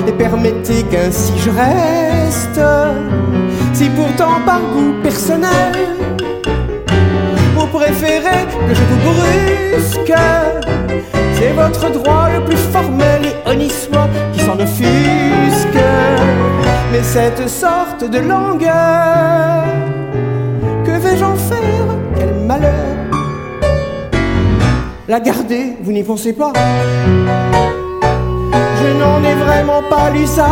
et permettez qu'ainsi je reste. Si pourtant par goût personnel vous préférez que je vous brusque, c'est votre droit le plus formel et honni soit qui s'en offusque. Mais cette sorte de langueur, que vais-je en faire? Quel malheur! La garder, vous n'y pensez pas? Je n'en ai vraiment pas l'usage.